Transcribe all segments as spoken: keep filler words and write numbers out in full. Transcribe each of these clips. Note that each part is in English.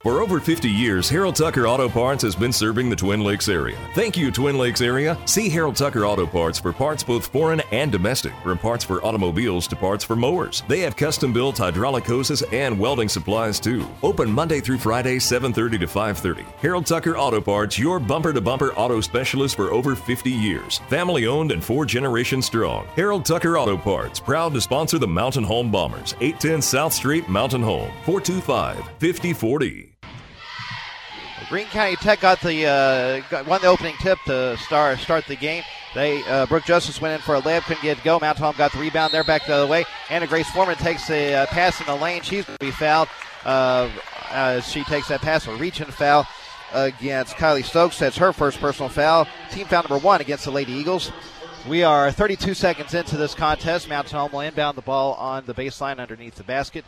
For over fifty years, Harold Tucker Auto Parts has been serving the Twin Lakes area. Thank you, Twin Lakes area. See Harold Tucker Auto Parts for parts both foreign and domestic, from parts for automobiles to parts for mowers. They have custom-built hydraulic hoses and welding supplies too. Open Monday through Friday, seven thirty to five thirty. Harold Tucker Auto Parts, your bumper-to-bumper auto specialist for over fifty years. Family-owned and four generations strong. Harold Tucker Auto Parts, proud to sponsor the Mountain Home Bombers. eight ten South Street, Mountain Home. four two five, five zero four zero. Greene County Tech got the uh, got, won the opening tip to start start the game. They uh, Brooke Justice went in for a layup, couldn't get it to go. Mountain Home got the rebound. They're back the other way. Anna Grace Foreman takes a uh, pass in the lane. She's going to be fouled. Uh, uh, she takes that pass, a reach and foul against Kylie Stokes. That's her first personal foul. Team foul number one against the Lady Eagles. We are thirty-two seconds into this contest. Mountain Home will inbound the ball on the baseline underneath the basket.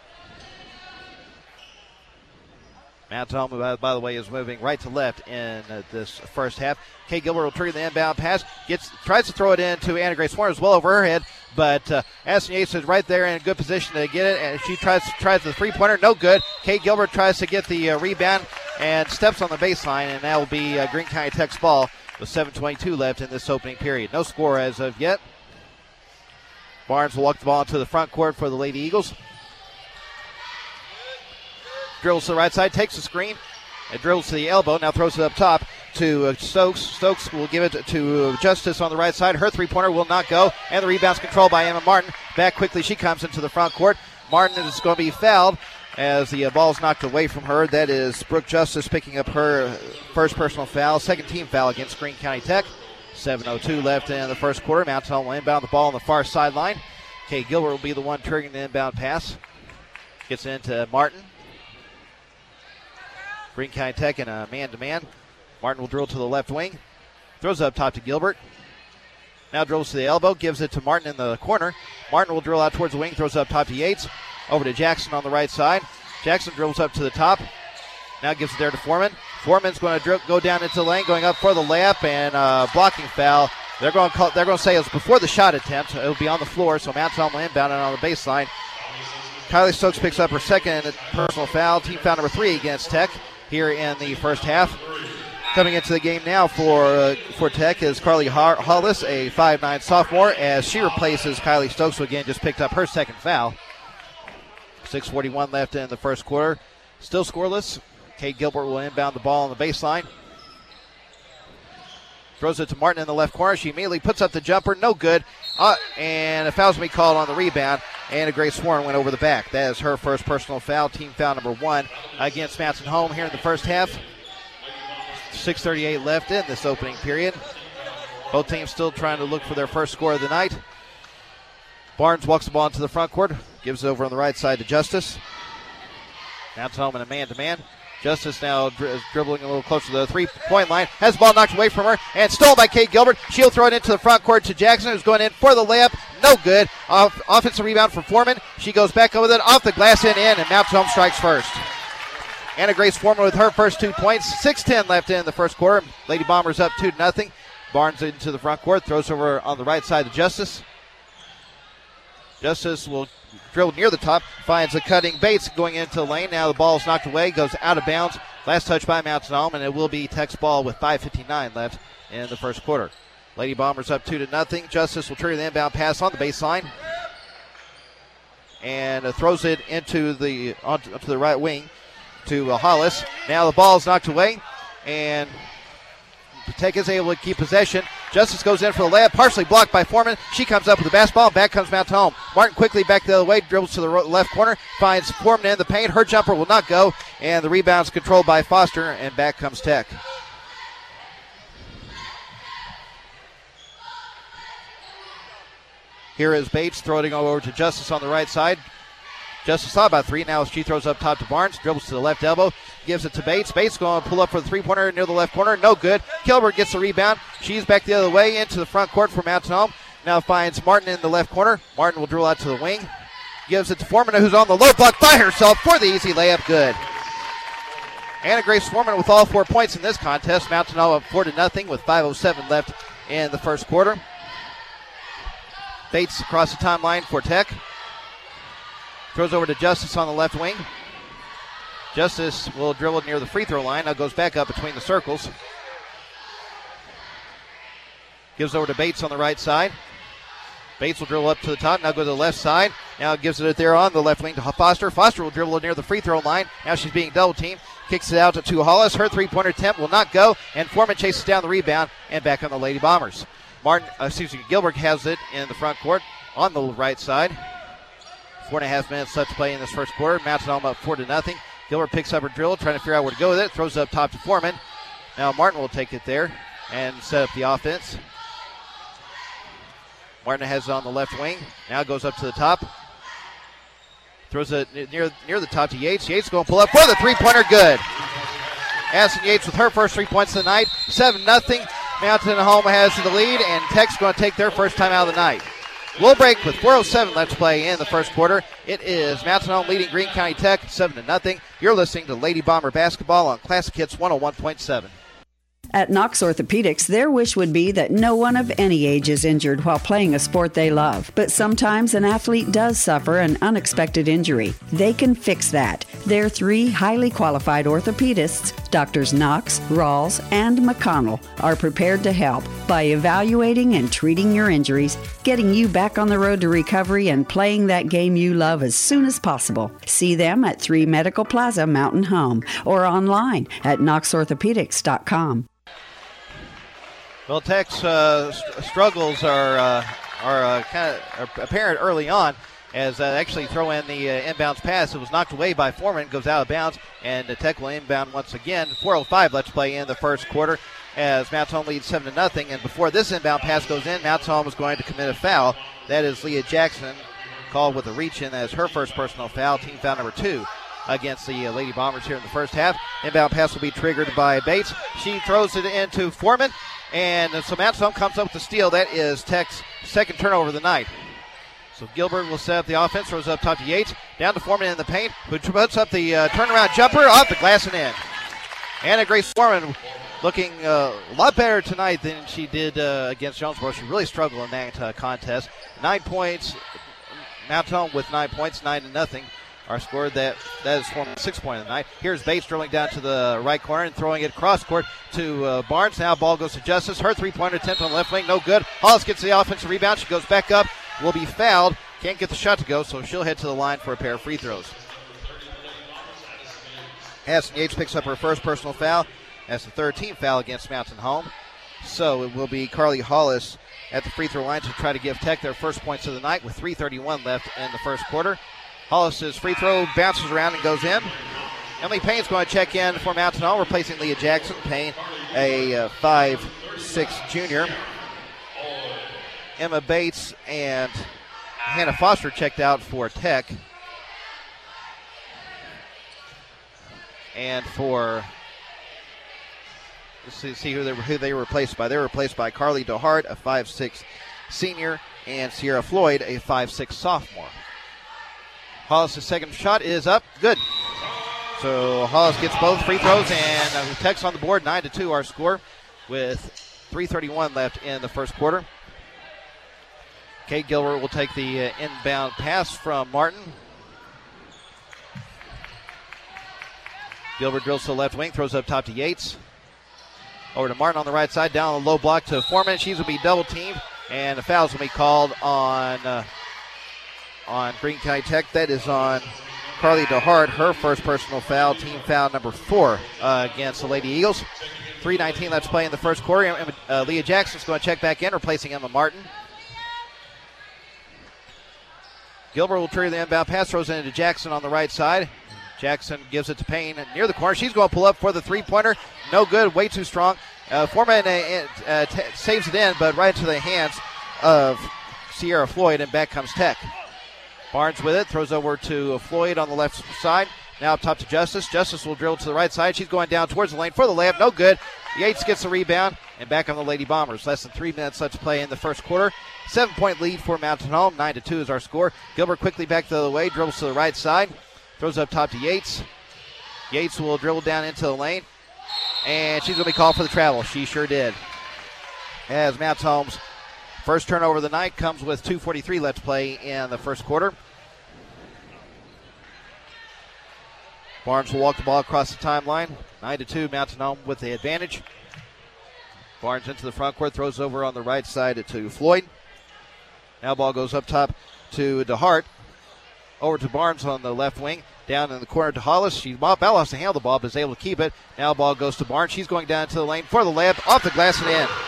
Mountain Home, by, by the way, is moving right to left in uh, this first half. Kay Gilbert will trigger the inbound pass. Gets tries to throw it in to Anna Grace Warren, as well over her head, but uh, Addison Yates is right there in a good position to get it, and she tries tries the three-pointer, no good. Kay Gilbert tries to get the uh, rebound and steps on the baseline, and that will be uh, Greene County Tech's ball with seven twenty-two left in this opening period. No score as of yet. Barnes will walk the ball into the front court for the Lady Eagles. Dribbles to the right side, takes the screen, and dribbles to the elbow. Now throws it up top to uh, Stokes. Stokes will give it to Justice on the right side. Her three-pointer will not go, and the rebound's controlled by Emma Martin. Back quickly, she comes into the front court. Martin is going to be fouled as the uh, ball is knocked away from her. That is Brooke Justice picking up her first personal foul, second team foul against Greene County Tech. seven oh two left in the first quarter. Mountain Home will inbound the ball on the far sideline. Kay Gilbert will be the one triggering the inbound pass. Gets it into Martin. Greene County Tech in a man-to-man. Martin will drill to the left wing. Throws it up top to Gilbert. Now drills to the elbow. Gives it to Martin in the corner. Martin will drill out towards the wing. Throws it up top to Yates. Over to Jackson on the right side. Jackson drills up to the top. Now gives it there to Foreman. Foreman's going to drill, go down into the lane, going up for the layup and uh, blocking foul. They're going to call, they're going to say it was before the shot attempt. It'll be on the floor, so Mountain Home will inbound it on the baseline. Kylie Stokes picks up her second personal foul. Team foul number three against Tech here in the first half. Coming into the game now for uh, for Tech is Carly Hollis, a five nine sophomore, as she replaces Kylie Stokes, who again just picked up her second foul. six forty-one left in the first quarter. Still scoreless. Kate Gilbert will inbound the ball on the baseline. Throws it to Martin in the left corner. She immediately puts up the jumper. No good. Uh, and a foul's going to be called on the rebound. Anna Grace Warren went over the back. That is her first personal foul. Team foul number one against Mountain Home here in the first half. six thirty-eight left in this opening period. Both teams still trying to look for their first score of the night. Barnes walks the ball into the front court. Gives it over on the right side to Justice. Mountain Home in a man-to-man. Justice now dri- dribbling a little closer to the three-point line. Has the ball knocked away from her and stolen by Kate Gilbert. She'll throw it into the front court to Jackson, who's going in for the layup. No good. Off- offensive rebound for Foreman. She goes back over it off the glass and in, and Mountain Home strikes first. Anna Grace Foreman with her first two points. six ten left in the first quarter. Lady Bombers up two to nothing. Barnes into the front court. Throws over on the right side to Justice. Justice will dribble near the top. Finds a cutting Bates going into the lane. Now the ball is knocked away. Goes out of bounds. Last touch by Mountain Home, and it will be Tech's ball with five fifty-nine left in the first quarter. Lady Bombers up two to nothing. Justice will trigger the inbound pass on the baseline. And uh, throws it into the onto, onto the right wing to uh, Hollis. Now the ball is knocked away, and Tech is able to keep possession. Justice goes in for the layup, partially blocked by Foreman. She comes up with the basketball, and back comes Mountain Home. Martin quickly back the other way, dribbles to the left corner, finds Foreman in the paint. Her jumper will not go, and the rebound's controlled by Foster, and back comes Tech. Here is Bates throwing over to Justice on the right side. Justice saw about three. Now she throws up top to Barnes. Dribbles to the left elbow. Gives it to Bates. Bates going to pull up for the three-pointer near the left corner. No good. Gilbert gets the rebound. She's back the other way into the front court for Mountain Home. Now finds Martin in the left corner. Martin will drill out to the wing. Gives it to Foreman, who's on the low block by herself for the easy layup. Good. Anna Grace Foreman with all four points in this contest. Mountain Home up four to nothing with five oh seven left in the first quarter. Bates across the timeline for Tech. Throws over to Justice on the left wing. Justice will dribble near the free throw line. Now goes back up between the circles. Gives over to Bates on the right side. Bates will dribble up to the top. Now go to the left side. Now gives it there on the left wing to Foster. Foster will dribble near the free throw line. Now she's being double teamed. Kicks it out to, to Hollis. Her three-pointer attempt will not go. And Foreman chases down the rebound and back on the Lady Bombers. Martin, uh, excuse me, Gilbert has it in the front court on the right side. Four and a half minutes left to play in this first quarter. Mountain Home up four to nothing. Gilbert picks up her drill, trying to figure out where to go with it. Throws it up top to Foreman. Now Martin will take it there and set up the offense. Martin has it on the left wing. Now goes up to the top. Throws it near near the top to Yates. Yates going to pull up for the three-pointer. Good. Addison Yates with her first three points of the night. seven nothing. Mountain Home has the lead, and Tech's going to take their first time out of the night. We'll break with four oh seven left to play in the first quarter. It is Mountain Home leading Greene County Tech seven to nothing. You're listening to Lady Bomber Basketball on Classic Hits one oh one point seven. At Knox Orthopedics, their wish would be that no one of any age is injured while playing a sport they love. But sometimes an athlete does suffer an unexpected injury. They can fix that. Their three highly qualified orthopedists, Doctors Knox, Rawls, and McConnell, are prepared to help by evaluating and treating your injuries, getting you back on the road to recovery, and playing that game you love as soon as possible. See them at three Medical Plaza, Mountain Home, or online at knox orthopedics dot com. Well, Tech's uh, st- struggles are uh, are uh, kind of apparent early on, as uh, actually throw in the uh, inbounds pass. It was knocked away by Foreman, goes out of bounds, and uh, Tech will inbound once again. four oh five left to play in the first quarter, as Mounts Home leads seven to nothing. And before this inbound pass goes in, Mounts Home is going to commit a foul. That is Leah Jackson, called with a reach-in as her first personal foul, team foul number two against the uh, Lady Bombers here in the first half. Inbound pass will be triggered by Bates. She throws it into Foreman. And so Mountain Home comes up with the steal. That is Tech's second turnover of the night. So Gilbert will set up the offense, throws up top to Yates, down to Foreman in the paint, who puts up the uh, turnaround jumper off the glass and in. Anna Grace Foreman looking uh, a lot better tonight than she did uh, against Jonesboro. She really struggled in that uh, contest. Nine points, Mountain Home with nine points, nine to nothing. Our score, that that is Foreman's sixth point of the night. Here's Bates drilling down to the right corner and throwing it cross court to uh, Barnes. Now ball goes to Justice. Her three-pointer attempt on the left wing, no good. Hollis gets the offensive rebound. She goes back up, will be fouled. Can't get the shot to go, so she'll head to the line for a pair of free throws. Addison Yates picks up her first personal foul. That's the third team foul against Mountain Home. So it will be Carly Hollis at the free throw line to try to give Tech their first points of the night with three thirty-one left in the first quarter. Hollis' free throw bounces around and goes in. Emily Payne's going to check in for Mountain Home, replacing Leah Jackson. Payne, a uh, five six junior. Emma Bates and Hannah Foster checked out for Tech. And for, let's see, see who, they were, who they were replaced by. They were replaced by Carly DeHart, a five six senior, and Sierra Floyd, a five six sophomore. Hollis' second shot is up. Good. So Hollis gets both free throws, and uh, Tech's on the board. nine to two our score with three thirty-one left in the first quarter. Kate Gilbert will take the uh, inbound pass from Martin. Gilbert drills to the left wing, throws up top to Yates. Over to Martin on the right side, down on the low block to Foreman. She's going to be double teamed, and the foul's going to be called on... Uh, on Greene County Tech. That is on Carly DeHart, her first personal foul, team foul number four uh, against the Lady Eagles. three nineteen left to play in the first quarter. Uh, Leah Jackson's going to check back in, replacing Emma Martin. Gilbert will trigger the inbound pass, throws it into Jackson on the right side. Jackson gives it to Payne near the corner. She's going to pull up for the three-pointer. No good, way too strong. Uh, Foreman uh, uh, t- saves it in, but right into the hands of Sierra Floyd, and back comes Tech. Barnes with it, throws over to Floyd on the left side. Now up top to Justice. Justice will drill to the right side. She's going down towards the lane for the layup. No good. Yates gets the rebound, and back on the Lady Bombers. Less than three minutes left to play in the first quarter. Seven-point lead for Mountain Home. Nine to two is our score. Gilbert quickly back the other way, dribbles to the right side. Throws up top to Yates. Yates will dribble down into the lane, and she's going to be called for the travel. She sure did. As Mountain Home's first turnover of the night comes with two forty-three left to play in the first quarter. Barnes will walk the ball across the timeline. nine to two, Mountain Home with the advantage. Barnes into the front court, throws over on the right side to Floyd. Now ball goes up top to DeHart. Over to Barnes on the left wing. Down in the corner to Hollis. She about lost to handle the ball, but is able to keep it. Now ball goes to Barnes. She's going down to the lane for the layup. Off the glass and in.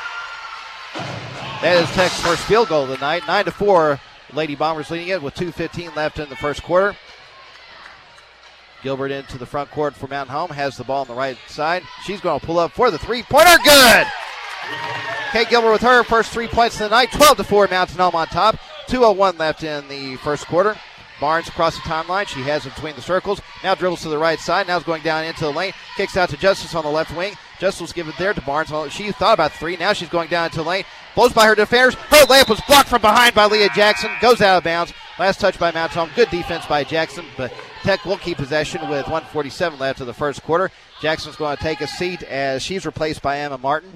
That is Tech's first field goal of the night. nine to four. Lady Bombers leading it with two fifteen left in the first quarter. Gilbert into the front court for Mountain Home. Has the ball on the right side. She's going to pull up for the three-pointer. Good! Kate Gilbert with her first three points of the night. twelve to four, Mountain Home on top. two oh one left in the first quarter. Barnes across the timeline. She has it between the circles. Now dribbles to the right side. Now is going down into the lane. Kicks out to Justice on the left wing. Justice will give it there to Barnes. She thought about three. Now she's going down into the lane. Blows by her defenders. Her layup was blocked from behind by Leah Jackson. Goes out of bounds. Last touch by Mountain Home. Good defense by Jackson, but Tech will keep possession with one forty-seven left of the first quarter. Jackson's going to take a seat as she's replaced by Emma Martin.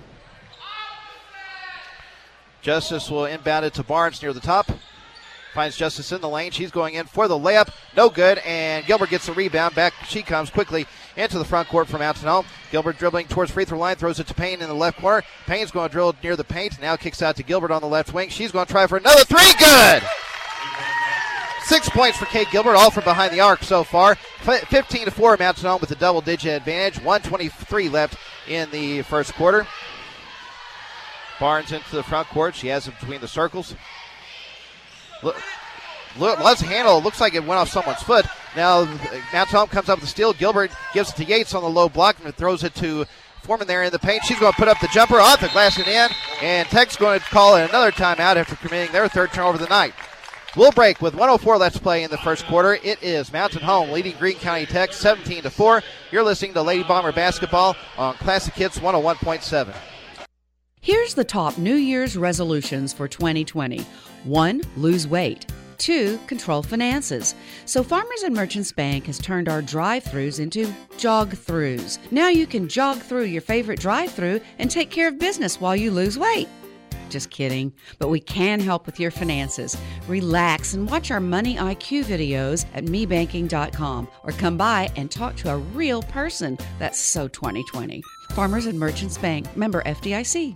Justice will inbound it to Barnes near the top. Finds Justice in the lane. She's going in for the layup. No good, and Gilbert gets the rebound. Back she comes quickly into the front court for Mountain Home. Gilbert dribbling towards free throw line. Throws it to Payne in the left corner. Payne's going to drill near the paint. Now kicks out to Gilbert on the left wing. She's going to try for another three. Good! Six points for Kate Gilbert, all from behind the arc so far. fifteen to four, Mountain Home with a double-digit advantage. one twenty-three left in the first quarter. Barnes into the front court. She has it between the circles. Look, look, let's handle. Looks like it went off someone's foot. Now Mountain Home comes up with the steal. Gilbert gives it to Yates on the low block and throws it to Foreman there in the paint. She's going to put up the jumper off the glass and in. And Tech's going to call it another timeout after committing their third turnover of the night. We'll break with one oh four left to play in the first quarter. It is Mountain Home leading Greene County Tech seventeen to four. You're listening to Lady Bomber Basketball on Classic Hits one oh one point seven. Here's the top New Year's resolutions for twenty twenty. One, lose weight. Two, control finances. So Farmers and Merchants Bank has turned our drive-thrus into jog-thrus. Now you can jog through your favorite drive-thru and take care of business while you lose weight. Just kidding, but we can help with your finances. Relax and watch our Money I Q videos at me banking dot com or come by and talk to a real person. That's so twenty twenty. Farmers and Merchants Bank, member F D I C.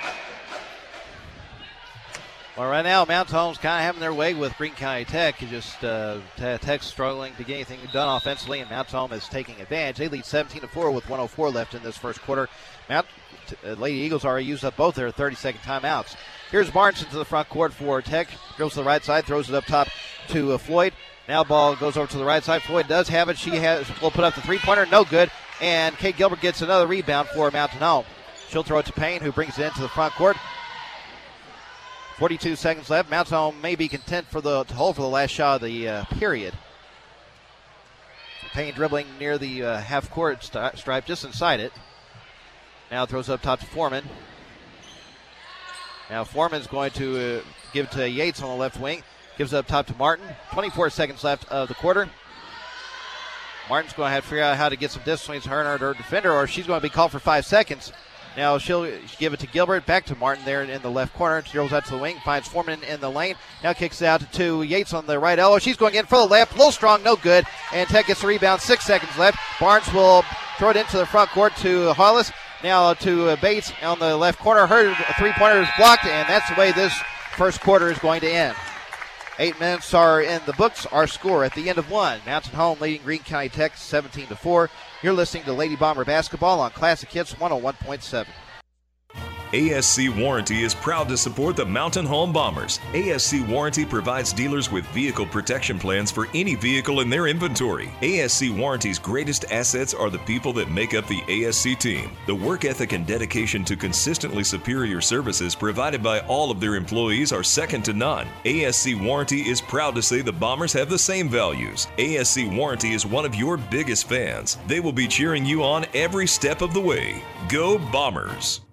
Well, right now, Mountain Home's kind of having their way with Greene County Tech. You just uh, Tech's struggling to get anything done offensively, and Mountain Home is taking advantage. They lead seventeen to four with one oh four left in this first quarter. Mount, uh, Lady Eagles already used up both their thirty-second timeouts. Here's Barnes into the front court for Tech. Drills to the right side, throws it up top to uh, Floyd. Now ball goes over to the right side. Floyd does have it. She has will put up the three-pointer, no good. And Kate Gilbert gets another rebound for Mountain Home. She'll throw it to Payne, who brings it into the front court. forty-two seconds left. Mountain Home may be content for the to hold for the last shot of the uh, period. Payne dribbling near the uh, half-court st- stripe, just inside it. Now throws up top to Foreman. Now Foreman's going to uh, give it to Yates on the left wing. Gives it up top to Martin. twenty-four seconds left of the quarter. Martin's going to have to figure out how to get some distance between her and her defender, or she's going to be called for five seconds. Now she'll give it to Gilbert, back to Martin there in the left corner. Drills out to the wing, finds Foreman in the lane. Now kicks out to Yates on the right elbow. She's going in for the layup, a little strong, no good. And Tech gets the rebound, six seconds left. Barnes will throw it into the front court to Hollis. Now to Bates on the left corner. Her three-pointer is blocked, and that's the way this first quarter is going to end. Eight minutes are in the books. Our score at the end of one. Mountain Home leading Greene County Tech seventeen to four. You're listening to Lady Bomber Basketball on Classic Hits one oh one point seven. A S C Warranty is proud to support the Mountain Home Bombers. A S C Warranty provides dealers with vehicle protection plans for any vehicle in their inventory. A S C Warranty's greatest assets are the people that make up the A S C team. The work ethic and dedication to consistently superior services provided by all of their employees are second to none. A S C Warranty is proud to say the Bombers have the same values. A S C Warranty is one of your biggest fans. They will be cheering you on every step of the way. Go Bombers!